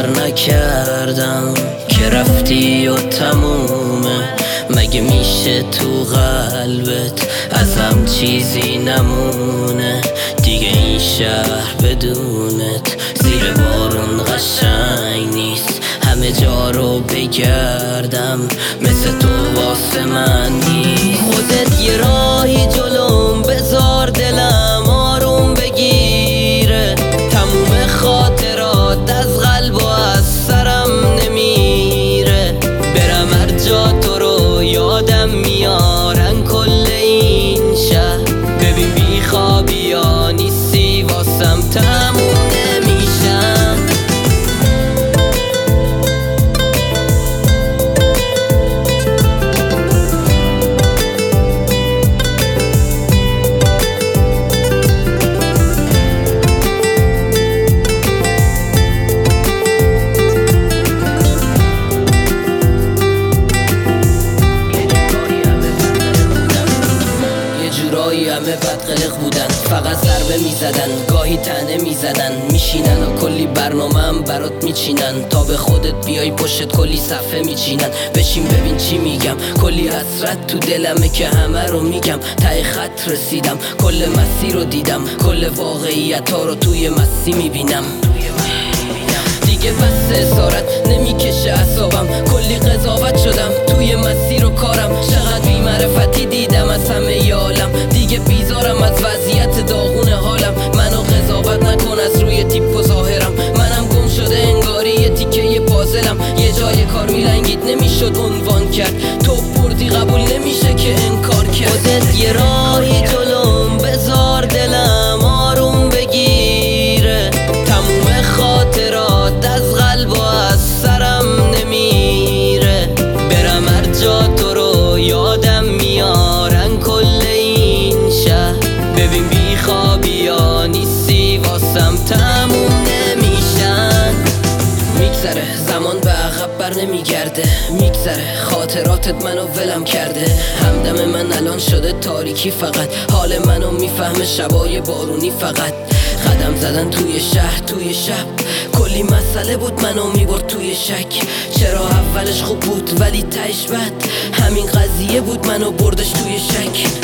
باور نکردم که رفتی و تمومه. مگه میشه تو قلبت ازم چیزی نمونه؟ دیگه این شهر بدونت زیر بارون قشنگ نیست. همه جا رو بگردم مثل تو واسه من نیست. خودت یه راهی جلوم بذار دلم آروم بگیره. تموم خاطرات از قلب و از سرم نمیره. برم هر جا تو رو یادم میارن کل این شهر. ببین بی خوابی ها نیستی واسم تموم نمیشم. همه بدقلق بودن، فقط ضربه میزدن، گاهی تنه میزدن، میشینن و کلی برنامه هم برات میچینن. تا به خودت بیای پشت کلی صفحه میچینن. بشین ببین چی میگم، کلی حسرت تو دلمه که همه رو میگم. ته خط رسیدم، کل مسیر رو دیدم، کل واقعیت ها رو توی مستی میبینم. دیگه بس اسارت نمیکشه اعصابم، کلی قضاوت شدم توی مسیر و کارم. چقدر بی معرفتی دیدم از همه عالم. دیگه بیزارم از وضعیت داغون حالم. منو قضاوت نکن از روی تیپ و ظاهرم. منم گم شده انگاری یه تیکه پازلم. یه جای کار میلنگید نمیشد عنوان کرد. تو بردی قبول نمیشه که انکار کرد. خودت یه راهی جلوم بذار دلم آروم بگیره. تموم خاطرات از قلب و از سرم نمیره. برم هر جا تو رو یادم میارن کل این شهر. ببین بی خوابی ها نیستی واسم تموم نمیشن. میگذره زمان به عقب بر نمیگرده. میگذره خاطراتت منو ولم کرده. همدم من الان شده تاریکی فقط. حال منو میفهمه شبای بارونی فقط. قدم زدن توی شهر توی شب، کلی مسئله بود منو میبرد توی شک. چرا اولش خوب بود ولی تهش بد؟ همین قضیه بود منو بردش توی شک.